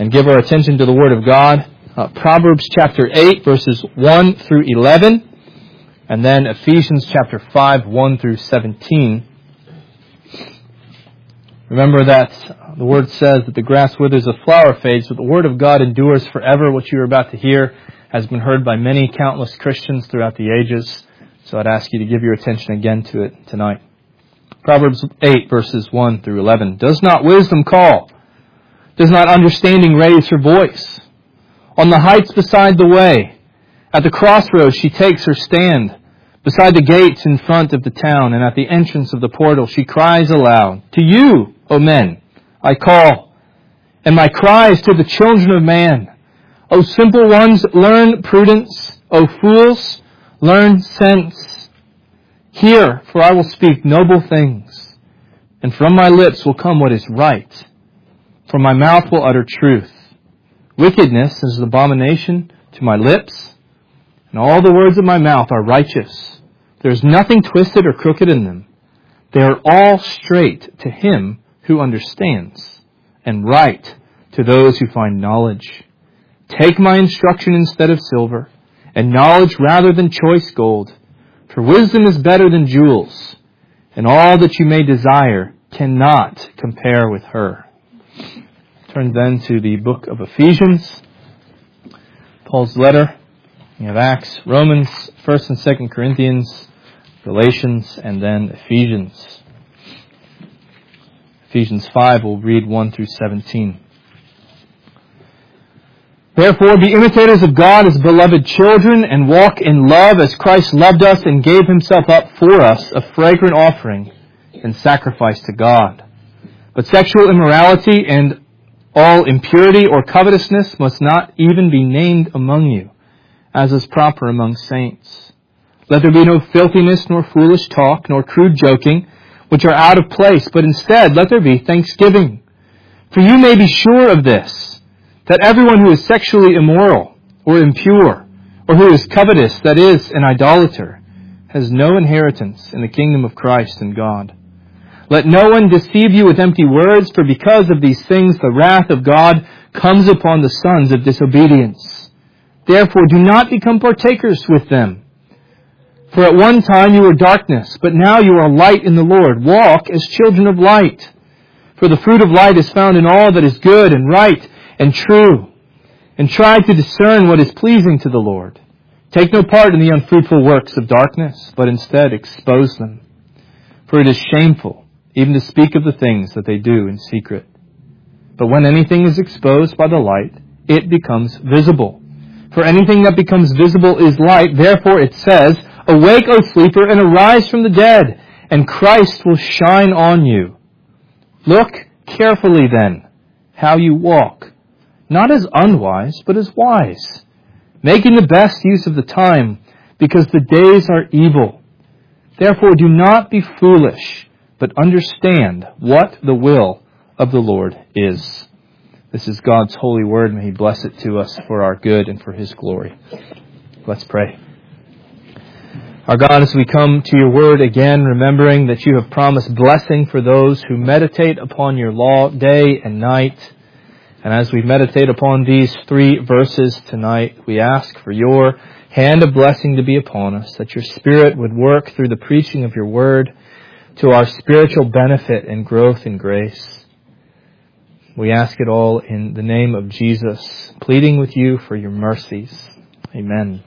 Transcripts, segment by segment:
and give our attention to the Word of God. Proverbs chapter 8, verses 1 through 11, and then Ephesians chapter 5, 1 through 17. Remember that the Word says that the grass withers, the flower fades, but the Word of God endures forever. What you are about to hear has been heard by many countless Christians throughout the ages, so I'd ask you to give your attention again to it tonight. Proverbs 8, verses 1 through 11. Does not wisdom call? Does not understanding raise her voice? On the heights beside the way, at the crossroads she takes her stand. Beside the gates in front of the town, and at the entrance of the portal she cries aloud, To you, O men, I call, and my cry is to the children of man. O simple ones, learn prudence. O fools, learn sense. Hear, for I will speak noble things, and from my lips will come what is right. For my mouth will utter truth. Wickedness is an abomination to my lips, and all the words of my mouth are righteous. There is nothing twisted or crooked in them. They are all straight to him who understands, and right to those who find knowledge. Take my instruction instead of silver, and knowledge rather than choice gold. For wisdom is better than jewels, and all that you may desire cannot compare with her. Turn then to the book of Ephesians, Paul's letter. We have Acts, Romans, 1st and 2nd Corinthians, Galatians, and then Ephesians. Ephesians 5, we'll read 1 through 17. Therefore, be imitators of God as beloved children, and walk in love as Christ loved us and gave himself up for us, a fragrant offering and sacrifice to God. But sexual immorality and all impurity or covetousness must not even be named among you, as is proper among saints. Let there be no filthiness, nor foolish talk, nor crude joking, which are out of place, but instead let there be thanksgiving. For you may be sure of this, that everyone who is sexually immoral, or impure, or who is covetous, that is, an idolater, has no inheritance in the kingdom of Christ and God. Let no one deceive you with empty words, for because of these things the wrath of God comes upon the sons of disobedience. Therefore do not become partakers with them. For at one time you were darkness, but now you are light in the Lord. Walk as children of light. For the fruit of light is found in all that is good and right and true. And try to discern what is pleasing to the Lord. Take no part in the unfruitful works of darkness, but instead expose them. For it is shameful even to speak of the things that they do in secret. But when anything is exposed by the light, it becomes visible. For anything that becomes visible is light. Therefore it says, Awake, O sleeper, and arise from the dead, and Christ will shine on you. Look carefully then how you walk, not as unwise, but as wise, making the best use of the time, because the days are evil. Therefore do not be foolish, but understand what the will of the Lord is. This is God's holy word. May He bless it to us for our good and for His glory. Let's pray. Our God, as we come to your word again, remembering that you have promised blessing for those who meditate upon your law day and night. And as we meditate upon these 3 verses tonight, we ask for your hand of blessing to be upon us, that your Spirit would work through the preaching of your word to our spiritual benefit and growth in grace. We ask it all in the name of Jesus, pleading with you for your mercies. Amen.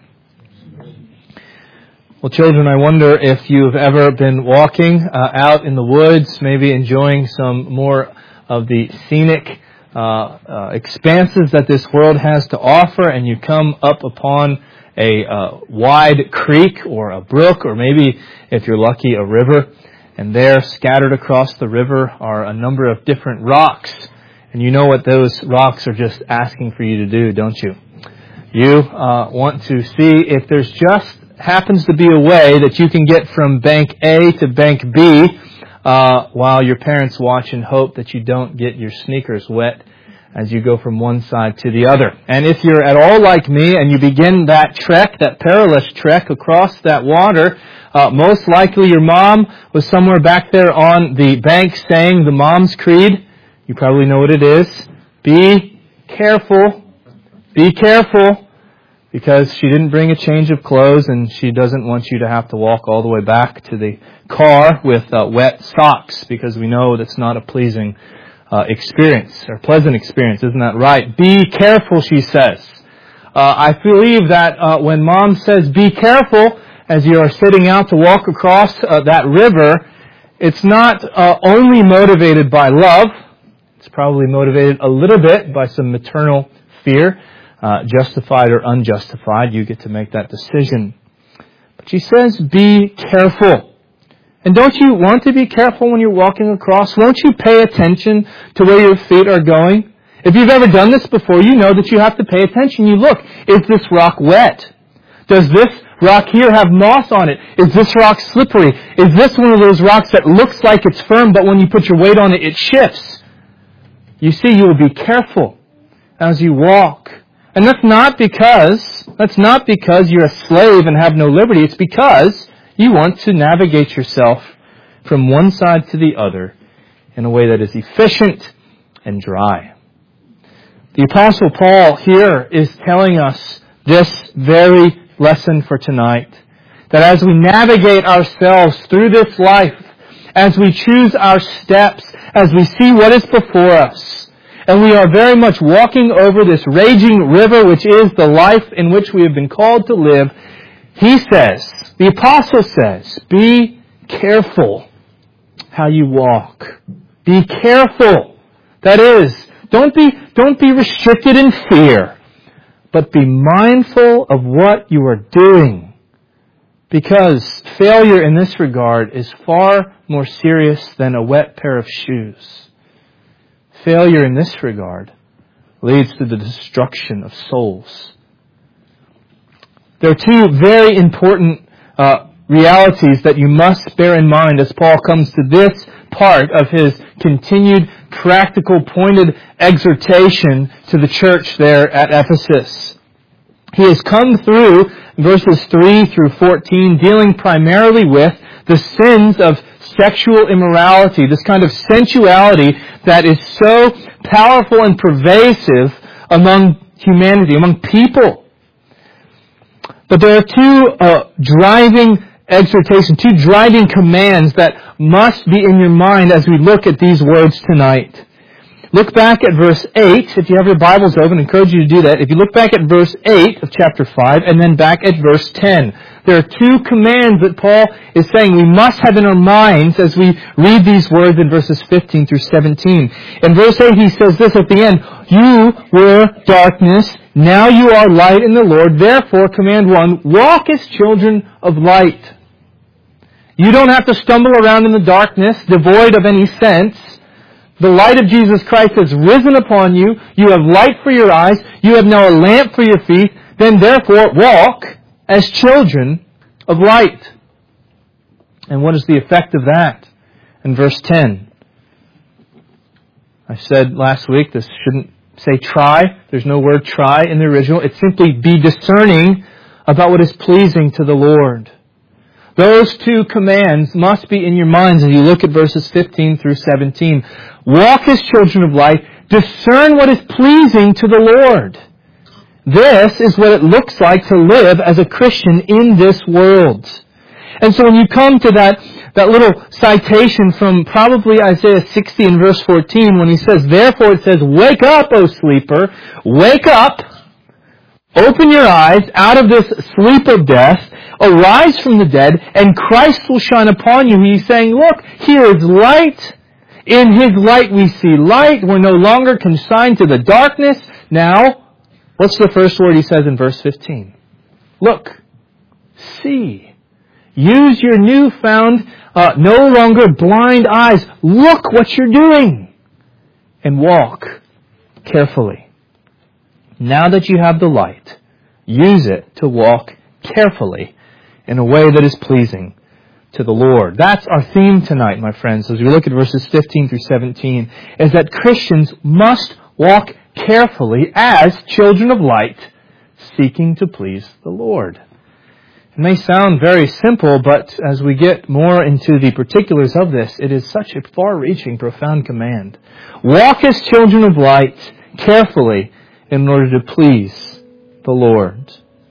Well, children, I wonder if you've ever been walking out in the woods, maybe enjoying some more of the scenic expanses that this world has to offer, and you come up upon a wide creek or a brook, or maybe, if you're lucky, a river. And there, scattered across the river, are a number of different rocks. And you know what those rocks are just asking for you to do, don't you? You want to see if there's just happens to be a way that you can get from bank A to bank B while your parents watch and hope that you don't get your sneakers wet as you go from one side to the other. And if you're at all like me and you begin that trek, that perilous trek across that water, most likely your mom was somewhere back there on the bank saying the Mom's Creed. You probably know what it is. Be careful. Be careful. Because she didn't bring a change of clothes and she doesn't want you to have to walk all the way back to the car with wet socks, because we know that's not a pleasing experience or pleasant experience. Isn't that right? Be careful, she says. I believe that when Mom says be careful as you are setting out to walk across that river, it's not only motivated by love. It's probably motivated a little bit by some maternal fear. Justified or unjustified, you get to make that decision. But she says, be careful. And don't you want to be careful when you're walking across? Won't you pay attention to where your feet are going? If you've ever done this before, you know that you have to pay attention. You look, is this rock wet? Does this rock here have moss on it? Is this rock slippery? Is this one of those rocks that looks like it's firm, but when you put your weight on it, it shifts? You see, you will be careful as you walk. And that's not because you're a slave and have no liberty. It's because you want to navigate yourself from one side to the other in a way that is efficient and dry. The Apostle Paul here is telling us this very lesson for tonight. That as we navigate ourselves through this life, as we choose our steps, as we see what is before us, and we are very much walking over this raging river, which is the life in which we have been called to live. He says, the apostle says, be careful how you walk. Be careful. That is, don't be restricted in fear, but be mindful of what you are doing. Because failure in this regard is far more serious than a wet pair of shoes. Failure in this regard leads to the destruction of souls. There are two very important realities that you must bear in mind as Paul comes to this part of his continued, practical, pointed exhortation to the church there at Ephesus. He has come through verses 3 through 14, dealing primarily with the sins of sexual immorality, this kind of sensuality that is so powerful and pervasive among humanity, among people. But there are two driving exhortations, two driving commands that must be in your mind as we look at these words tonight. Look back at verse 8. If you have your Bibles open, I encourage you to do that. If you look back at verse 8 of chapter 5 and then back at verse 10, there are two commands that Paul is saying we must have in our minds as we read these words in verses 15 through 17. In verse 8 he says this at the end, you were darkness, now you are light in the Lord. Therefore, command 1, walk as children of light. You don't have to stumble around in the darkness, devoid of any sense. The light of Jesus Christ has risen upon you. You have light for your eyes. You have now a lamp for your feet. Then therefore walk as children of light. And what is the effect of that? In verse 10. I said last week this shouldn't say try. There's no word try in the original. It's simply be discerning about what is pleasing to the Lord. Those two commands must be in your minds as you look at verses 15 through 17. Walk as children of light. Discern what is pleasing to the Lord. This is what it looks like to live as a Christian in this world. And so when you come to that little citation from probably Isaiah 60 in verse 14, when he says, therefore it says, wake up, O sleeper, wake up, open your eyes out of this sleep of death, arise from the dead, and Christ will shine upon you. He's saying, look, here is light. In His light we see light. We're no longer consigned to the darkness. Now, what's the first word he says in verse 15? Look, see. Use your newfound, no longer blind eyes. Look what you're doing. And walk carefully. Now that you have the light, use it to walk carefully in a way that is pleasing to the Lord. That's our theme tonight, my friends, as we look at verses 15 through 17, is that Christians must walk carefully as children of light, seeking to please the Lord. It may sound very simple, but as we get more into the particulars of this, it is such a far-reaching, profound command. Walk as children of light, carefully, in order to please the Lord?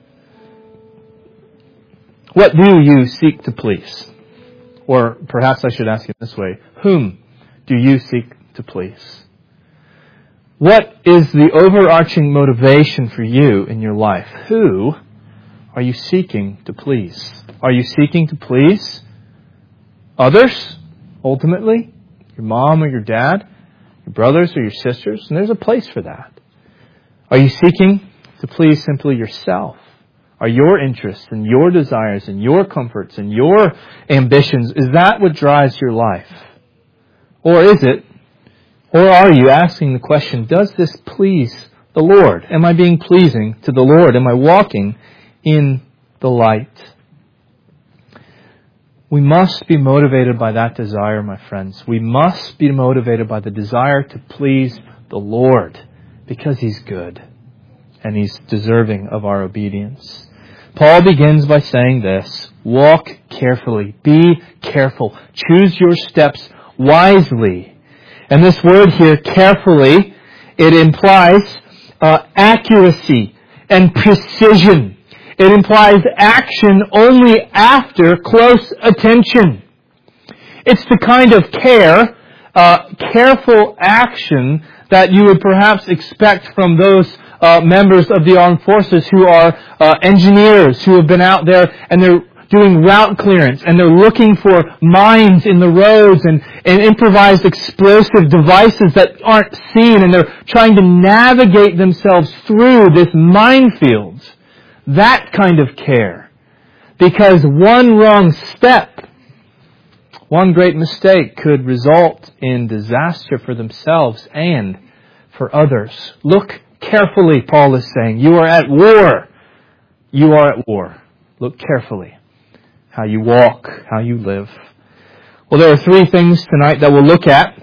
What do you seek to please? Or perhaps I should ask it this way. Whom do you seek to please? What is the overarching motivation for you in your life? Who are you seeking to please? Are you seeking to please others, ultimately? Your mom or your dad? Your brothers or your sisters? And there's a place for that. Are you seeking to please simply yourself? Are your interests and your desires and your comforts and your ambitions, is that what drives your life? Or are you asking the question, does this please the Lord? Am I being pleasing to the Lord? Am I walking in the light? We must be motivated by that desire, my friends. We must be motivated by the desire to please the Lord because He's good and He's deserving of our obedience. Paul begins by saying this, walk carefully, be careful, choose your steps wisely. And this word here, carefully, it implies accuracy and precision. It implies action only after close attention. It's the kind of careful action that you would perhaps expect from those members of the armed forces who are engineers who have been out there and they're doing route clearance and they're looking for mines in the roads and improvised explosive devices that aren't seen, and they're trying to navigate themselves through this minefield. That kind of care. Because one wrong step, one great mistake could result in disaster for themselves and for others. Look carefully, Paul is saying. You are at war. You are at war. Look carefully how you walk, how you live. Well, there are three things tonight that we'll look at.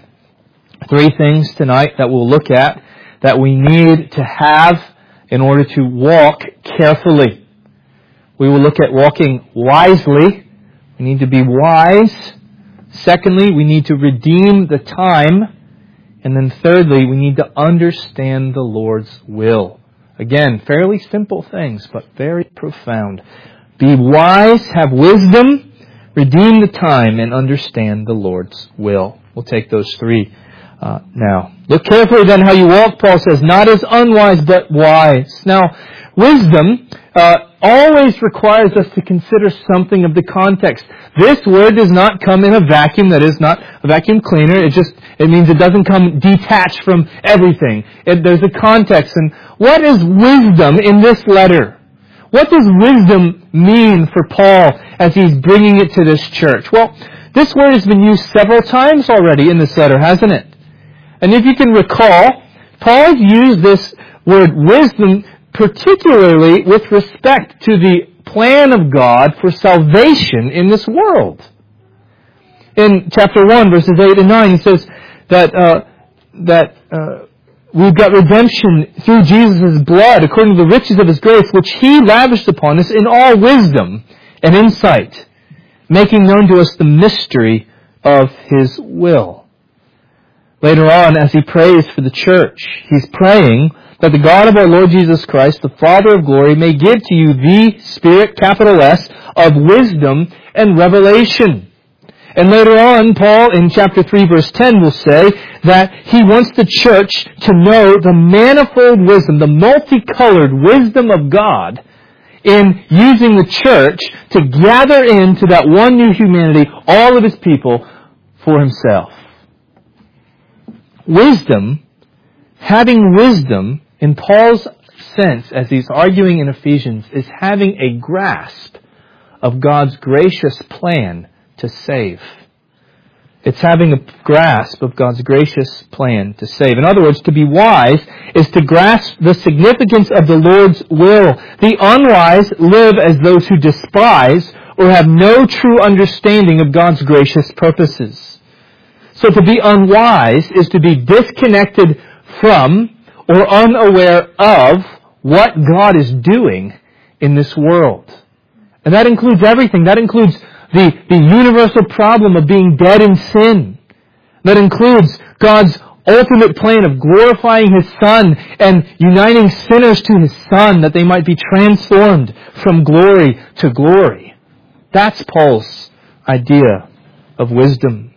That we need to have in order to walk carefully. We will look at walking wisely. We need to be wise. Secondly, we need to redeem the time. And then thirdly, we need to understand the Lord's will. Again, fairly simple things, but very profound. Be wise, have wisdom, redeem the time, and understand the Lord's will. We'll take those three now. Look carefully then how you walk, Paul says, not as unwise, but wise. Now, wisdom always requires us to consider something of the context. This word does not come in a vacuum. That is not a vacuum cleaner. It means it doesn't come detached from everything. There's a context. And what is wisdom in this letter? What does wisdom mean for Paul as he's bringing it to this church? Well, this word has been used several times already in this letter, hasn't it? And if you can recall, Paul has used this word wisdom particularly with respect to the plan of God for salvation in this world. In chapter 1, verses 8 and 9, he says that we've got redemption through Jesus' blood according to the riches of His grace, which He lavished upon us in all wisdom and insight, making known to us the mystery of His will. Later on, as he prays for the church, he's praying that the God of our Lord Jesus Christ, the Father of glory, may give to you the Spirit, capital S, of wisdom and revelation. And later on, Paul, in chapter 3, verse 10, will say that he wants the church to know the manifold wisdom, the multicolored wisdom of God in using the church to gather into that one new humanity all of His people for Himself. Wisdom, having wisdom, in Paul's sense, as he's arguing in Ephesians, is having a grasp of God's gracious plan to save. It's having a grasp of God's gracious plan to save. In other words, to be wise is to grasp the significance of the Lord's will. The unwise live as those who despise or have no true understanding of God's gracious purposes. So to be unwise is to be disconnected from or unaware of what God is doing in this world. And that includes everything. That includes the universal problem of being dead in sin. That includes God's ultimate plan of glorifying His Son and uniting sinners to His Son that they might be transformed from glory to glory. That's Paul's idea of wisdom.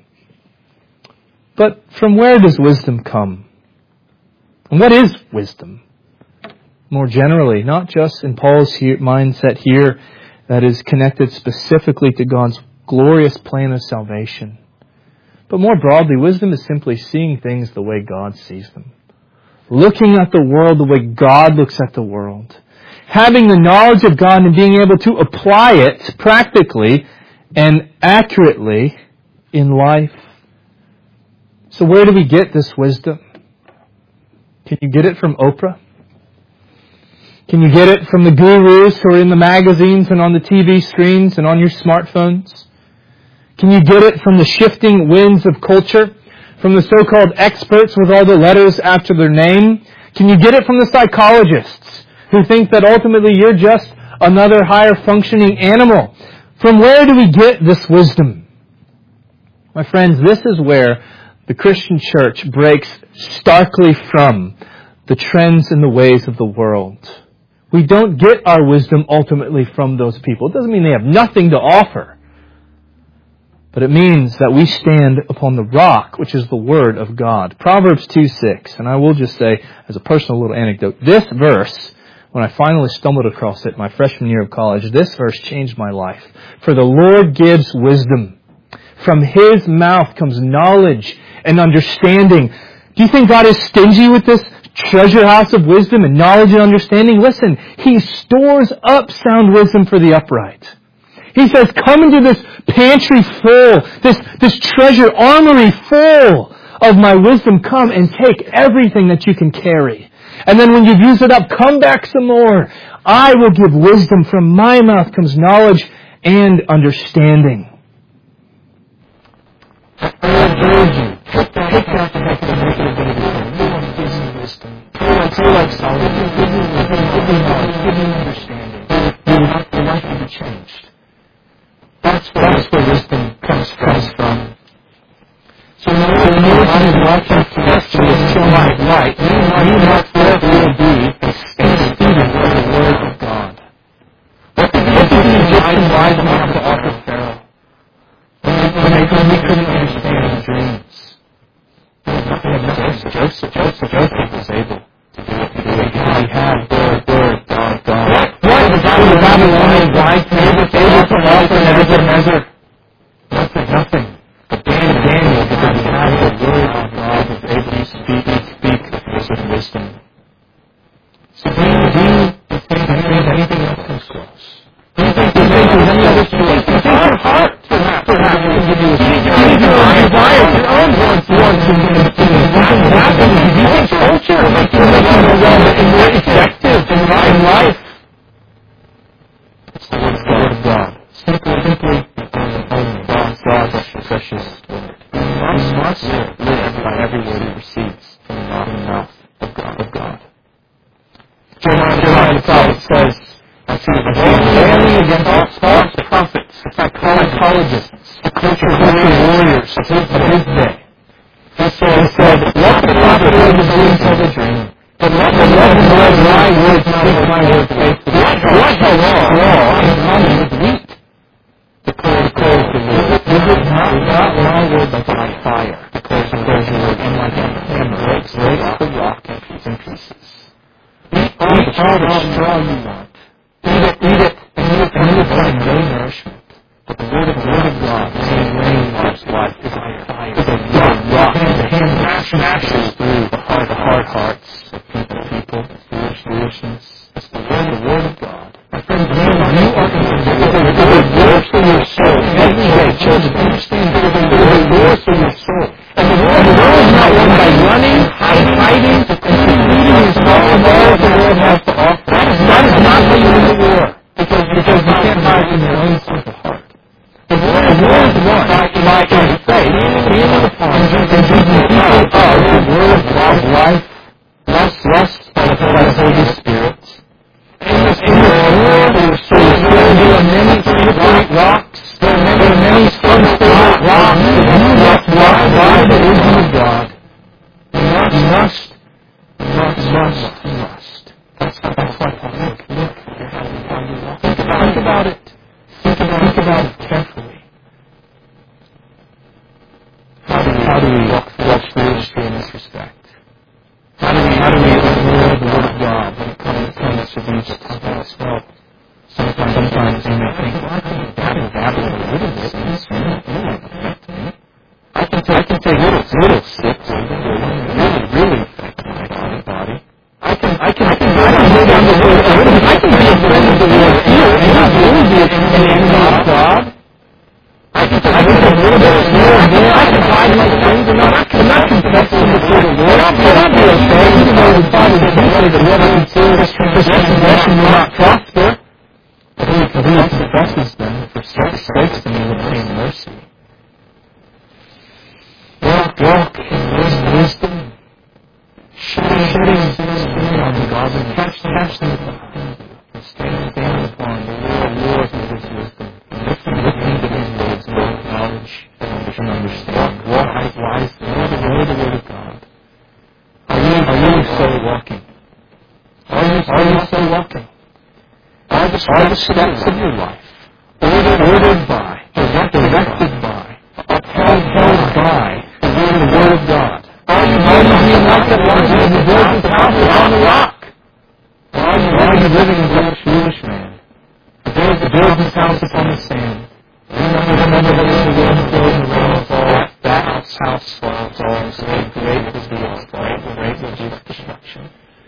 But from where does wisdom come? And what is wisdom? More generally, not just in Paul's mindset here that is connected specifically to God's glorious plan of salvation. But more broadly, wisdom is simply seeing things the way God sees them. Looking at the world the way God looks at the world. Having the knowledge of God and being able to apply it practically and accurately in life. So where do we get this wisdom? Can you get it from Oprah? Can you get it from the gurus who are in the magazines and on the TV screens and on your smartphones? Can you get it from the shifting winds of culture? From the so-called experts with all the letters after their name? Can you get it from the psychologists who think that ultimately you're just another higher functioning animal? From where do we get this wisdom? My friends, this is where the Christian church breaks starkly from the trends and the ways of the world. We don't get our wisdom ultimately from those people. It doesn't mean they have nothing to offer. But it means that we stand upon the rock, which is the Word of God. Proverbs 2:6. And I will just say, as a personal little anecdote, this verse, when I finally stumbled across it my freshman year of college, this verse changed my life. For the Lord gives wisdom. From His mouth comes knowledge and understanding. Do you think God is stingy with this treasure house of wisdom and knowledge and understanding? Listen, He stores up sound wisdom for the upright. He says, come into this pantry full, this treasure armory full of my wisdom. Come and take everything that you can carry. And then when you've used it up, come back some more. I will give wisdom. From my mouth comes knowledge and understanding. I urge you, take that to make it a better decision. No one gives you wisdom. You're like Solomon. Give me knowledge, give me understanding. Your life will be changed. That's where wisdom comes from. So in order to walk in celestial is still light, you must therefore be a student of the Word of God. What did the Egyptians rise up to offer Pharaoh? When we couldn't understand his dreams. Joseph was able to do it. He had the Word of God. What was the Babylonian wise men able to offer Nebuchadnezzar? Nothing. But Daniel, because he had the Word of God, was able to speak with wisdom. So do you think anything else comes close? Do you think there's any other source? Do you think your heart perhaps can give you a desires, your own wants and something happens? Do you think culture will make you more effective in life? It's the Word of God. Simply only God's precious Word. We must live by every word He receives from the mouth of God. Jeremiah the prophet says, railing against false prophets, psychologists, the culture warriors of his day. He said, let the prophet live his dreams of a dream, but let my words speak my word faithfully. What the law in common with wheat? Declares the Lord. Visit not my word but by fire, declares the Lord, and like a hammer breaks the rock in pieces. Eat all the straw you want. Eat it, and you will find no nourishment. But the Word of God, the same rain waters life, is a fire, is a rock, and smashes through the hard hearts of people, foolishness. It's the Word of God. My friends, you are in the Word for your soul. Every day, children, understand that the Word for your soul. And the Word is not won by running, hiding, and reading your soul of all the world has to offer. That is not how you win the war. Because you can't hide from your own simple heart. The Word is won by faith, feeling upon, and choosing the people of the Word of God's life, blessed by the Holy Spirit. In this Word, there are many great rocks, there are many unstable rocks, that you must ride by the wisdom of God. attributes of God's help. Sometimes you may think, well, I can dabble a little bit in sin. It won't affect me. I can take little sips of it. It really affect my body. I can go down the road a little bit. I can be a friend of the Lord here and not really be an enemy of God. I can take a little bit here and there. I can hide my sins and not confess them before the Lord. But I'll be okay, even though the Bible does say that whoever considers his transgression will not prosper. But he confesses them, forsakes them, and will obtain mercy. Walk in wisdom. Shedding sin on the godly. Catch them behind you. And stand upon the Lord with his wisdom. Looking to his ways, knowledge and understanding. Walk wisely. Know the word of God. Are you so walking? Are you so walking? Are the steps of your life ordered by, directed by, upheld by the Word of God? Are you being like that one who builds his house upon the rock? Or are you living as a foolish man who builds his house upon the sand? Remember that when the wind blows and the rain falls, that house falls also. Great was the loss, great was its destruction.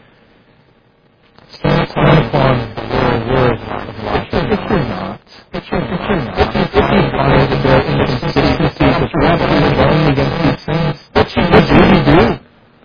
Stand upon the word of life. If you're not, if you find that there are inconsistencies that you're absolutely going against these things, what you do?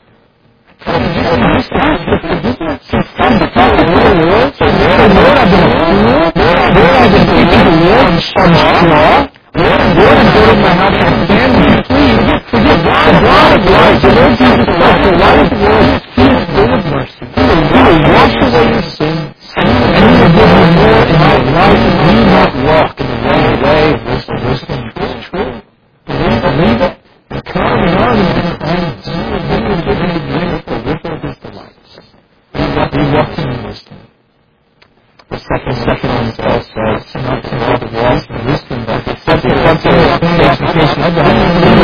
Just ask for forgiveness. From the top of the world, say, Lord, I've been a fool. Lord, I've been teaching the Lord on straw. Lord, I'm building my house on sand. Would you please forgive the God of life, the Lord Jesus Christ, the light of the world. He is full of mercy. He will wash away your sins, and He will give you more in your life. Do not walk in the wrong way of wisdom. It's true. Believe it. And come on and you will begin to drink the river of His delights. Be walking in wisdom. The second one Paul says, not to walk in wisdom, but to set the application of that.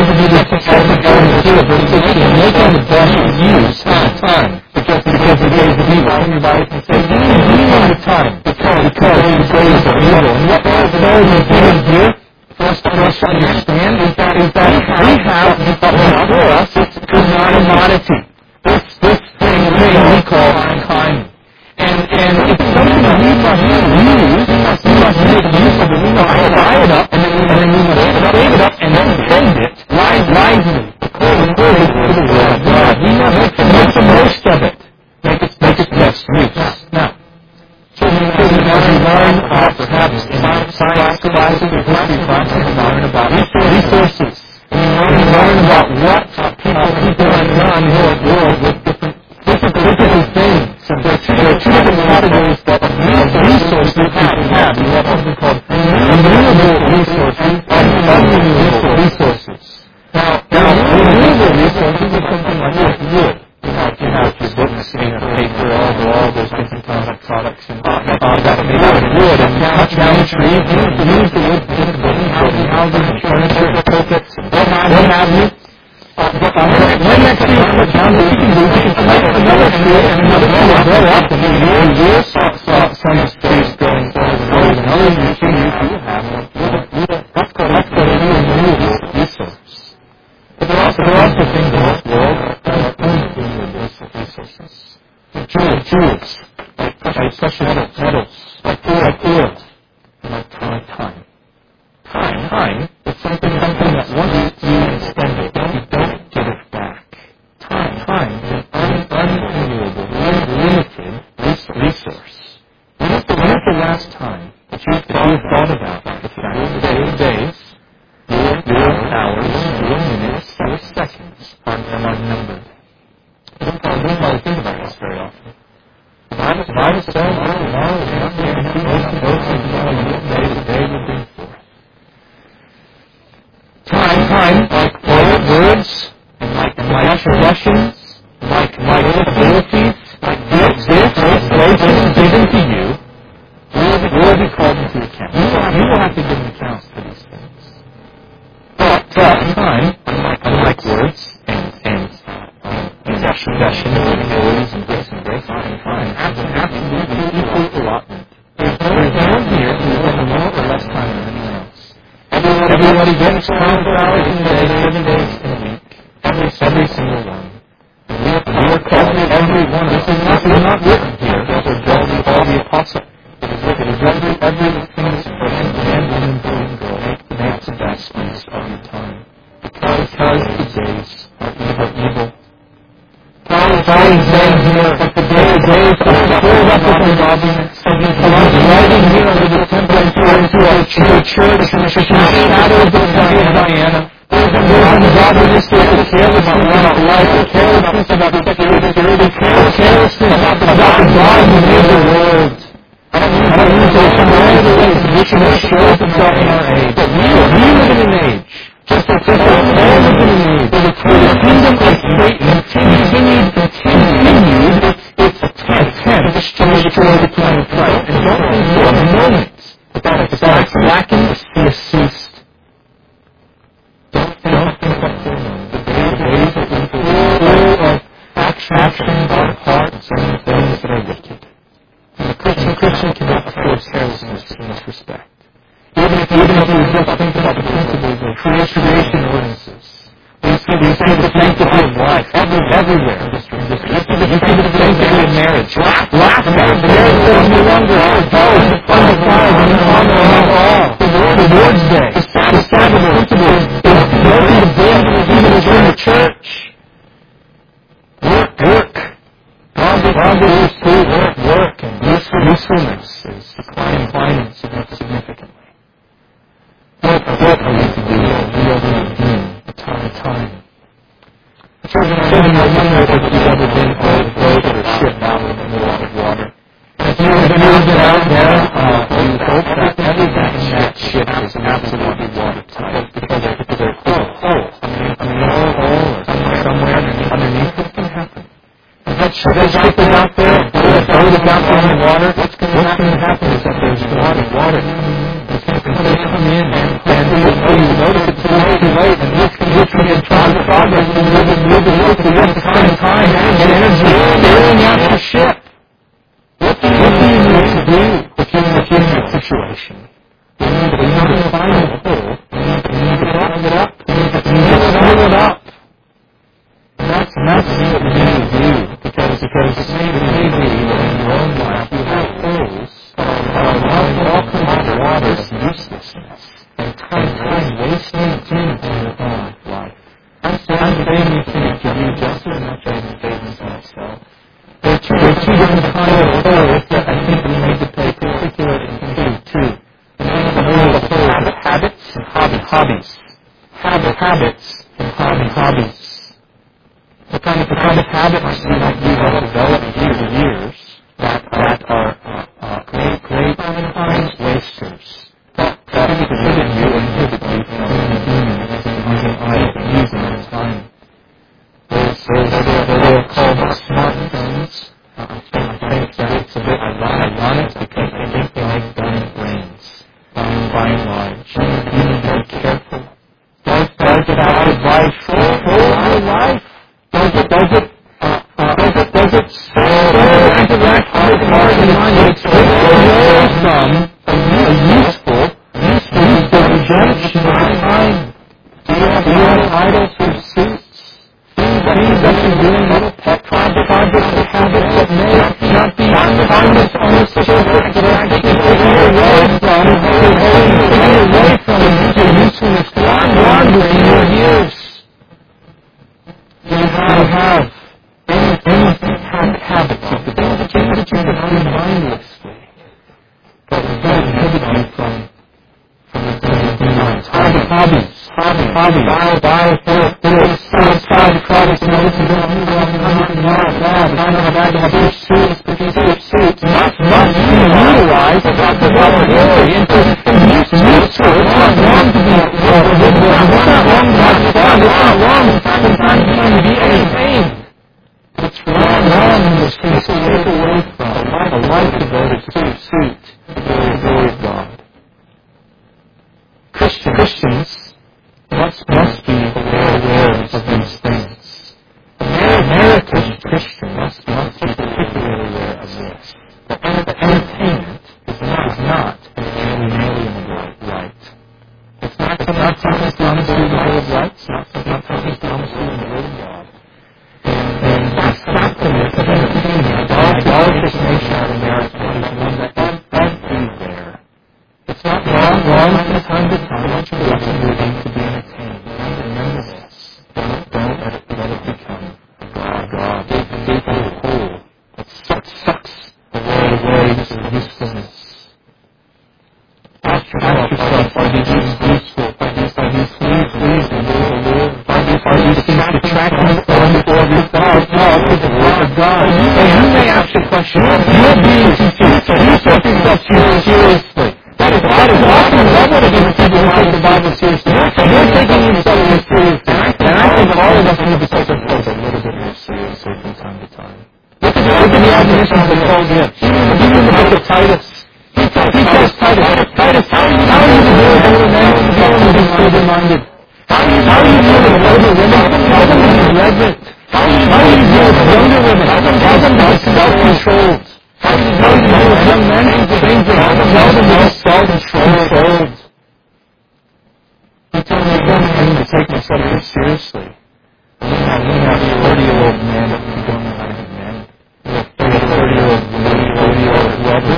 Making the best use of time. Because the days of evil. Everybody can say, redeeming the time. Because the days are evil. And what Paul is doing here, for us to understand, is that we have before us this commodity. This thing we call time. And it's something that we must use, we must make use of it, we must buy it up, and then we must save it up, and then spend it wisely, according to the Word of God. We must make the most of it, make its best use. Now, as we learn, perhaps in science classes or history classes, we learn about resources. We learn about what people have done in the world with different things. There are two different categories of resources that people have. You have something called renewable resources and unrenewable resources. Now, renewable resources are something like wood. You have your books and your paper, all those different kinds of products and that are made out of wood. And down trees, you can use the wood to build houses and furniture and pulpits and what have you. When that tree is cut down, what you can do is you can plant another tree and another tree will grow up and you will some trees growing further than others and you will have one. That's called a renewable resource. But there are also things in this world that are unrenewable resources. Jewels, like precious metals, like oil, and like time. Time is something that once you spend it, you don't get it back. Time is an unrenewable, unlimited resource. When is the last time that you've thought about the fact that your days, your hours, your minutes, your seconds are numbered? We don't probably think about this very often. The Bible says, tomorrow is not guaranteed. Most of the day will bring forth. Time, like words, and like possessions, like abilities, like gifts, places given to you, will be called into account. You will have to give an account for these things. But time, unlike words and possessions and abilities and gifts and grace, time absolutely Everybody gets 24 hours in a day, 7 days in a week. Every single one. We are called every one. This is not written here. For Paul the Apostle. It is written everything is for man, woman, boy, and girl. Make the best use of your time. Because the days are evil. Paul is saying here that the days are filled up with ungodliness. He's writing here under the template to a church in the shadow of the city of Diana. There's ungodliness, there's carelessness about life, carelessness about security, carelessness about the God who made the world. I don't mean to come all the way to which it shows itself in our age. But we live in an age, just as all live in an age, where the kingdom of Satan continued its attempts to destroy the kingdom of Christ. And don't think for a moment that it's lacking the ceased. Don't think that for a moment. The days have been full of actions on hearts and things that are wicked. And the Christian cannot afford carelessness in this respect. Even if you just think about the principles of creation ordinances, we see the sanctity of life everywhere. You see the sanctity of marriage. Last marriage is no longer undefiled and honor above all. The Lord's Day, the Sabbath principles, is broken to bend even within the church. Work. Work and usefulness is declining significantly. What are we to do? We are to redeem the time. Children, I wonder if you've ever been on a boat or a ship out in the middle of water. If you've ever been out there, you hope that everything in that ship is absolutely watertight because they're full. Somewhere underneath it can happen. That ship is out there, the boat is out there in the water. What's going to happen is that there's a lot of water. It's going to come in, and you notice it's too late, and this can be a progress, and you have to spend time and energy clearing out your ship. What do you need to do if you're in that situation? You need to find the hole, you need to button it up, you need to seal it up. That's what you need to do, because maybe in your own life you have holes all kinds of water uselessness and time wasting in your own life. I'm saying these things to you just as much as I'm saying to myself. There are two different kinds of holes that I think we need to pay particular attention to. The habits and hobbies. Habits and hobbies. The kind of habits that you have developed years and years that are great times wasters that inhibit you from using your time. They're called smart things. I think that it's a bit ironic because I think they make dumb brains, by and large. You need to be careful. Does it have advice for your life? Does it interact with the heart and mind that it's away from a useful redemption of time? Do you have idols or suits? Things that you're doing, little pet projects or habits that may not be harmless on the surface, but actually taking you away from usefulness, wandering your years. Do you have any habits of the things that you do mindlessly that will inhibit you from the minds? Hobbies. Satisfied products, and this is not bad to have your suits, but these are suits must be utilized about the glory and useful. It's not wrong to be it's not wrong to have fun. It's not wrong from time to time to be entertained. It's wrong when there's things to take away from a life devoted to suit the glory of God. Christians must be aware of these things. American Christian must be particularly aware of this. That entertainment is not an alien right. It's not something usefulness. Ask yourself, are these useful? Are these pleasing to the Lord? Are these things detracting from the Word of God? And you may ask your question, you're being sincere. You take yourself seriously. That is often leveled against people who take the Bible seriously. You're taking yourself seriously. And I think all of us need to take ourselves a little bit more seriously from time to time. Look at the admonitions that Paul gives. Even in the book of Titus. He tells Titus, how are you to deal with older men? Tell them to be sober-minded. How are you to deal with older women? Tell them to be reverent. How are you to deal with younger women? Tell them to be self-controlled. How are you to deal with young men? Same thing. Tell them to be self-controlled. He tells me I need to take myself very seriously. We have 30-year-old men that we don't know how to be men. We have 30-year-old women, 40-year-old whoever.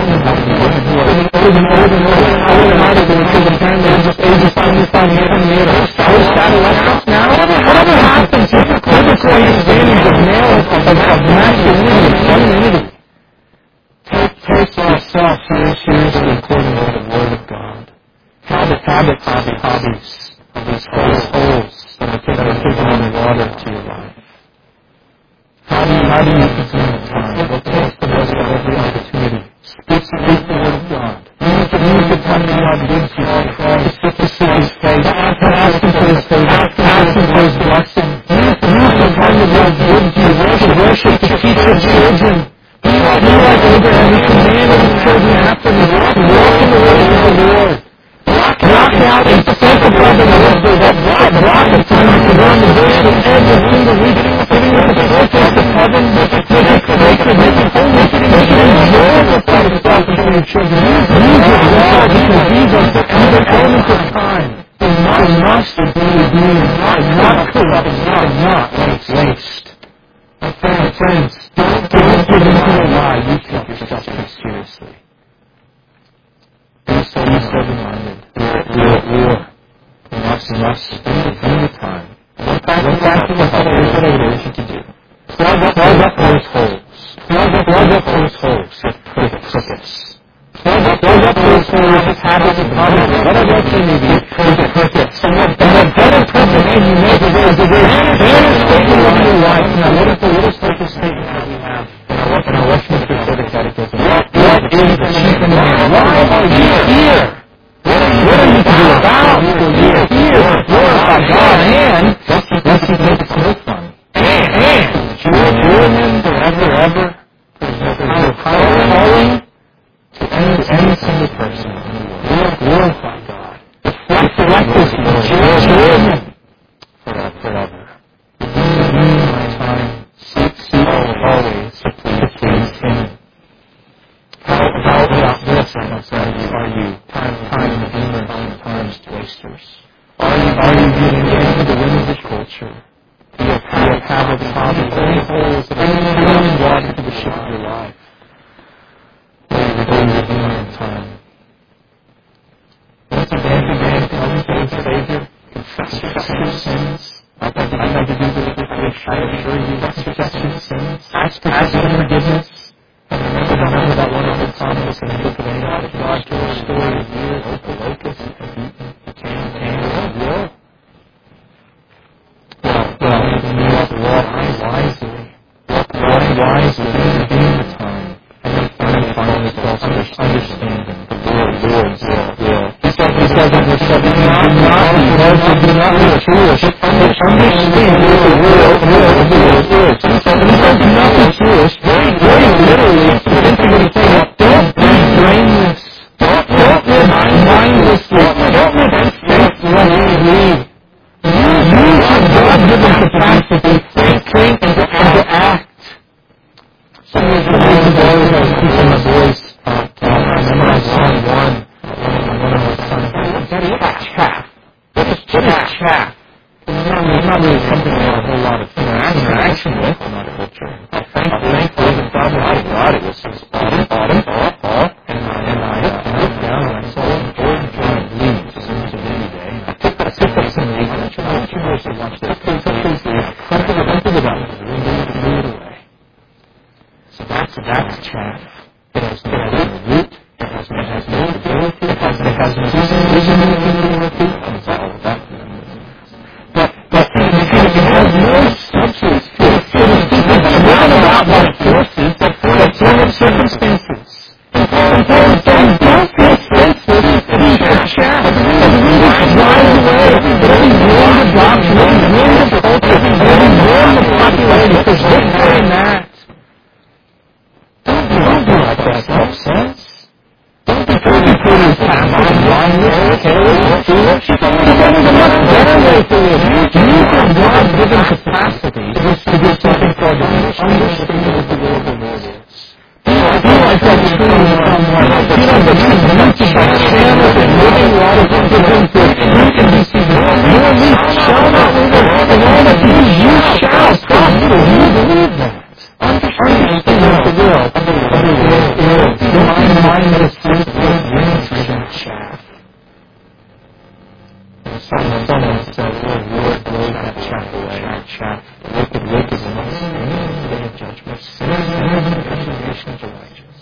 Whatever happens to the biblical understandings of male, of masculinity, of femininity, take yourself seriously according to the Word of God. Habits, hobbies, of these holes that are taking on the water to your life. How do you consume the time? Well, take the most of every opportunity. Speak the Word of God. Use the time that God gives you to seek His face, to ask Him for His favor, to ask Him for His blessing. Use the time that God gives you to worship, to teach your children. Be like Abraham, who commanded his children after him to walk in the ways of the Lord. Block out and sanctify the Lord day. That block of time you can learn the word every single week, giving it the foretaste of heaven, make it sacred, make it holy, make it enjoyable for yourself and for your children. Use it well, because these are the elements of time. They must be not corrupt, not waste. My friends, don't give into a lie. You take yourself too seriously. Be sober-minded. We must spend the time. What practical help is what I would urge you to do. Plug up those holes. Plug up those holes with crickets. Plug up those holes with habits and hobbies, whatever else they may be, with crickets. And what better purpose can you make of it? Banner statement of your life. Now, what is the little purpose statement that we have in our Westminster Civic Catechism? What is the chief and main? Why are you here? What are you to do about? You're here to glorify God and let's keep making no fun. And join Him forever. There's calling to any single person in the world. Glorify God. Reflect His glory. Join Him forever. Redeem my time. Seek always to please Him. How about this? Are you time demons, times wasters? Are you getting into the winds of culture? Do you have habits, hobbies, any holes that are filling water to the ship of your life? Are you redeeming time? Once again, come to the Savior, confess your sins. I'd like to do this with you. I assure you, confess your sins. Ask for forgiveness. And remember that wonderful promise in the book of Amos. God to restore the years of the locust and the will. Well, you have to walk wisely. Walk wisely, redeem the time. And finally, false understanding the Lord's will. He says in verse 7, do not be foolish, but understand what the will of the Lord is. He says, do not be foolish, very literally, don't be brainless. Don't live mindlessly. Don't live faithlessly. Use your God-given capacity to think and to act. Some years ago, I was teaching my boys, I memorized Psalm 1. One of my sons said, Daddy, what's chaff? What is chaff? It's not really something I have a whole lot of interaction with in our culture. Thankfully, the problem I got it was autumn, and I looked down and I saw an old giant leaves into the day. I picked up some leaves and I tried, I want you guys to watch this. Touch these leaves, crumpled it up, and blew it away. So that's chaff. has no root, it has no ability, it has no originality, and all of that. But it has no substance to it. It is driven about by forces that form circumstances. And don't make sense with it. Chaff. Drives away every wind of doctrine, every wind of culture, every wind of popularity, because this way and that. Don't be like that. No sense. Don't be totally passive and mindless, careless, foolish. There's a much better way to live. Use your God-given capacity to do something called the understanding of the will of the Lord is. Be like that tree in someone. Be like that tree rooted by channels and living water to bring forth fruit in due season. Your leaf shall not wither, and all that you shall prosper. You believe that. Understand the will of the Lord is. Your mindless fruit with wind-driven chaff. Someone said, Lord, blow that chaff away. That chaff, wicked is in us. And the day of judgment, sinners and the condemnation of the righteous.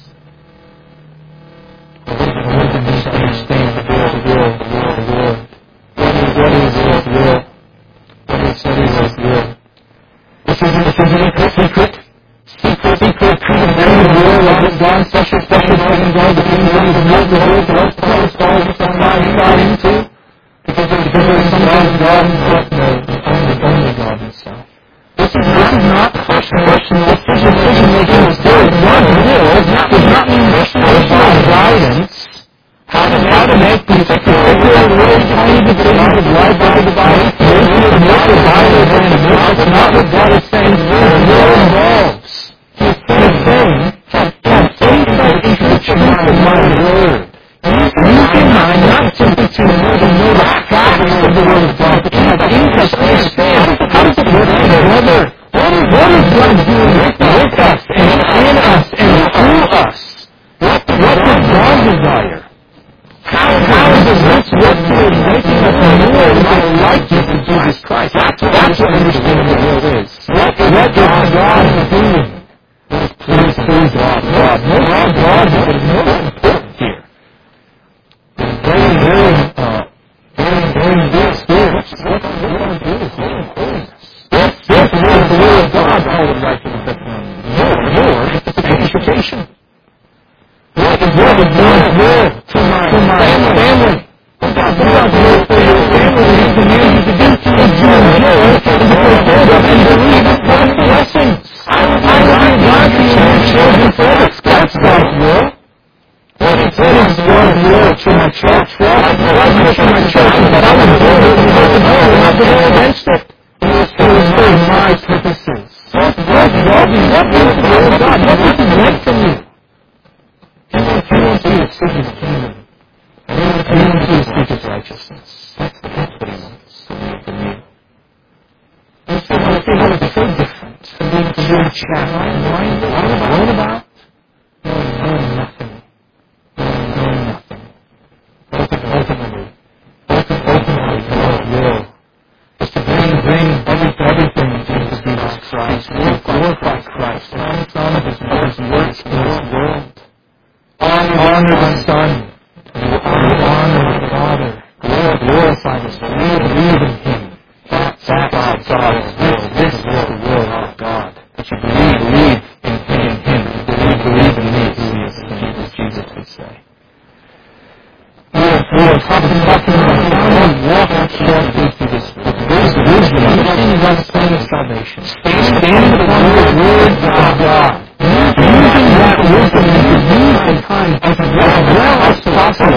Lord, we need to understand the will. What is His will? What is His will? This isn't a secret. Secret will of God, special loving God, the things that He's made the whole world, promised all the time got into. Because there's sometimes God Himself knows, only God Himself. This is not personal decision-making. It's God's will does not mean personal guidance. How to make these particular little tiny decisions of life by the body. Make the Bible brand new. That's not what God is saying. His will involves. He's saying, have faith in the truth of my word. Use your mind not simply to know the facts of the Word of God, but to have interest, understand how does it work together? What is God doing with us and in us and through us? What does God desire? How does this work towards making us more and more like Jesus Christ? That's what understanding the will is. What is God doing? Please God. God is what is most important here. Very good spirits. What I do is living holiness. Yes, the will of God, all the righteous, but more is the sanctification. What is God's will for my family? What God's will for your family He commands you to do is to enjoy and to hold up and believe His God's blessings. I will be God to your children forever. That's God's will. What is God's will for my church? God's will for my church is that I would build it and not to go against it. It was for my purposes. What is the will of God? What does He want from you? He wants you to seek His kingdom. He wants you to seek His righteousness. That's what He wants from you. And so it's so different from being pure chaff. What about? Knowing nothing. Knowing nothing. Ultimately, God's will is to bring everything to Jesus Christ. Glorify Christ. Son of His works in this world. Honor the Son. Honor the Father. Glorify the Son. Believe in Him. That's God's will. This is the will of God. That you believe in Him. Believe in me, as Jesus would say. We are talking about how we walk carefully through this wisdom, understanding God's plan of salvation. Standing upon the Word of God. Using that wisdom to use the time as well as possible.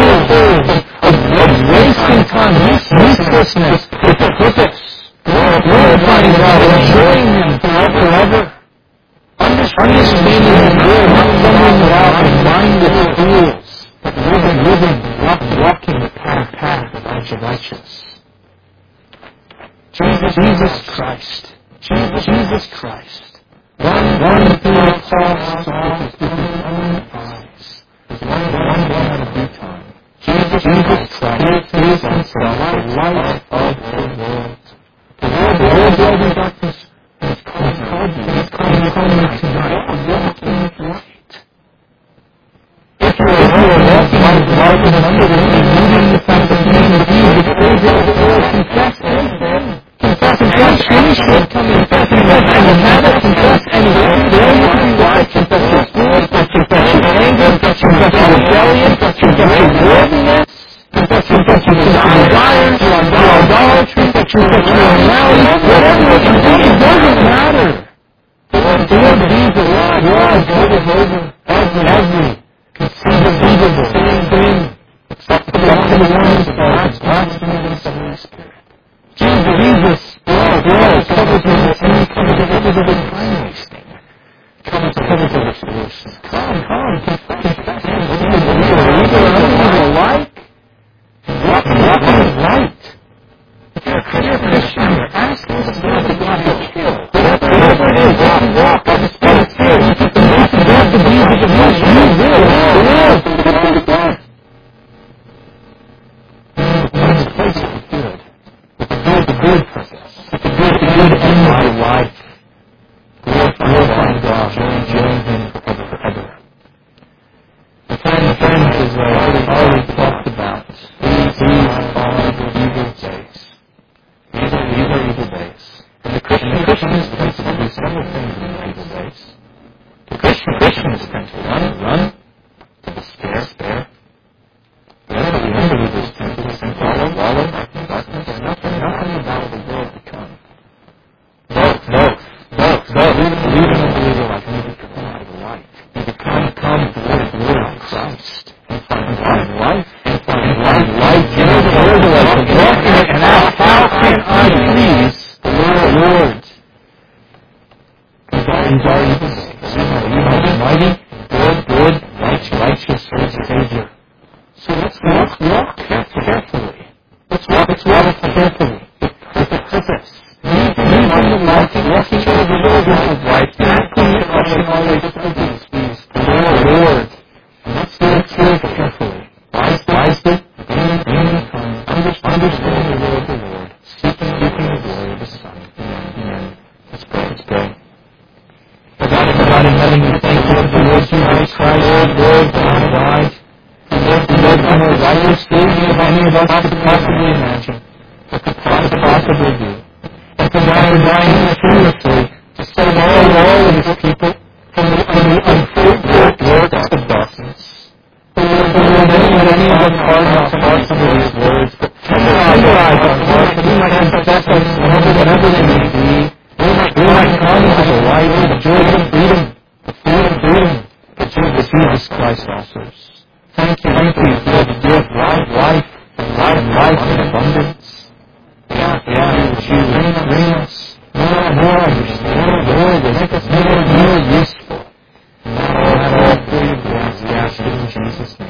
Of wasting time, uselessness, with purpose. Glorifying God, enjoying Him forever. Understanding His will, not stumbling along and mindless fools, but walking the path of righteous. Jesus Christ. One through the cross with His own eyes. His one born at a due time. Jesus Christ is Himself the light of the world. The world dwells in darkness, and it's called you. It's called you tonight. Walk in light. should come in. Confess any habit, confess any failure to be wise, confess your fools, confess your anger, confess your rebellion, confess your worldliness, confess your desires, your idolatry, confess your immorality, whatever it is, it doesn't matter. The Lord Jesus was over every conceivable thing except for the ones of God's blasphemy against the Holy Spirit. Jesus was covered with sin, covered with every time wasting, covered with solutions. Come, confess. Either alike, walking is right. If you're a Christian, you're asking the Spirit of God to kill. Whatever it is, walk by the Spirit of fear. You keep the most of the deeds of the flesh, you will live to the end of death. There's a place for good. The good purpose. The good in my life. Glorifying God. Enjoying Him forever. The friends is already talked about. These are the evil days. These are evil days. And the Christian is tempted to do several things in the evil days. The Christian is tempted to run, to despair. The unbeliever is tempted to wallow in darkness. There's nothing about the world to come. Both. Even unbeliever life need to come out of the light. Need to come to the Lord Christ and find life. Life in the Lord of life. Walk in it and ask, how can I please the Lord? These are evil days. Mighty, good, righteous Savior. So let's walk carefully. Let's walk carefully. With a purpose. Using the light, walking over the road of life, acting it always please the Lord. And let's do it carefully. Wisely, understanding the will of the Lord, seeking the glory of the Son. Amen. Let's pray. God in heaven, we thank you for the Lord Jesus Christ, Lord God died. Lord, more righteously than any of us could possibly imagine, or could possibly do. And for dying fearlessly to save all of His people from the unfruitful works of darkness. Lord, any of us hearts under these words, but tenderize our hearts, that we might confess our sins, whatever they may be. We might come into the light of the joy of freedom that Jesus Christ offers. Thank you for the gift of life in abundance. Would you bring us more understanding, Lord, make us more useful. And all for your grace, we ask it in Jesus' name.